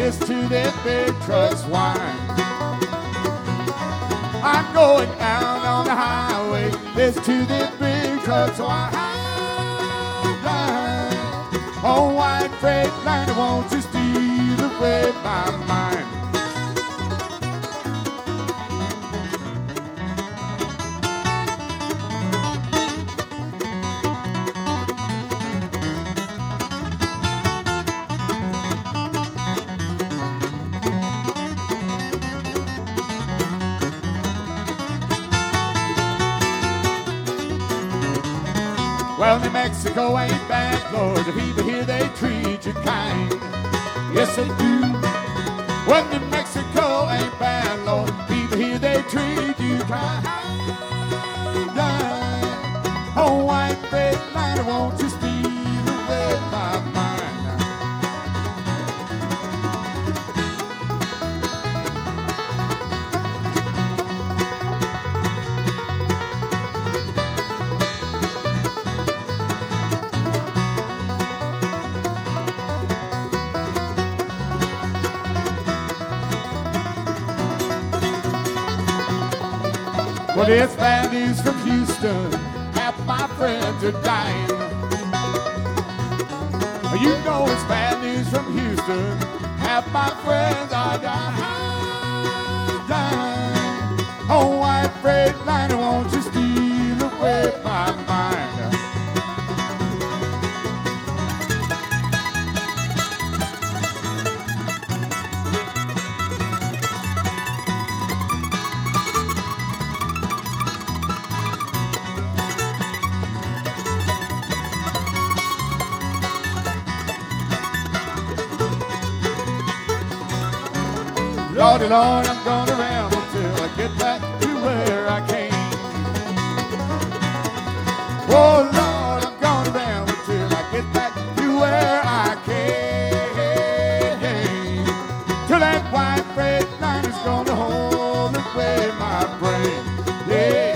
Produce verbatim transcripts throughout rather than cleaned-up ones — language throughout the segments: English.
listen to them big trucks whine. I'm going out on the highway, listen to them big trucks whine. Oh, white freight liner, won't you steal away my mind? Well, New Mexico ain't bad, Lord. The people here, they treat you kind. Yes, they do. Well, New Mexico ain't bad, Lord. The people here, they treat you kind. Oh, white freight liner, won't you steal away my mind? Well, it's bad news from Houston. Half my friends are dying. You know it's bad news from Houston. Half my friends are dying. dying. Oh, white freight liner, won't you steal away my mind? Lordy, Lord, I'm gonna ramble till I get back to where I came. Oh, Lord, I'm gonna ramble till I get back to where I came. Till that white freight liner's gonna hold away my brain. Yeah.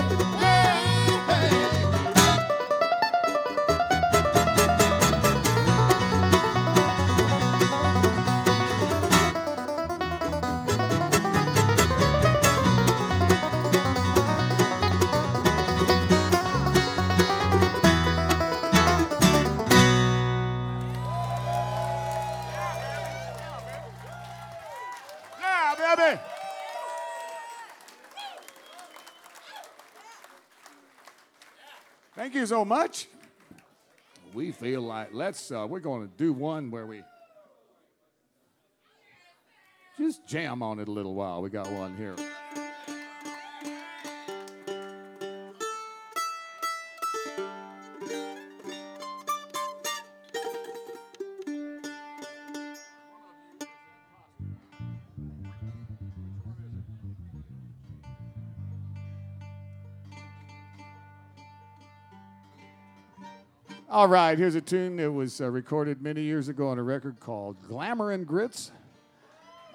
Baby. Thank you so much. We feel like let's uh, we're going to do one where we just jam on it a little while. We got one here. All right, here's a tune that was uh, recorded many years ago on a record called Glamour and Grits.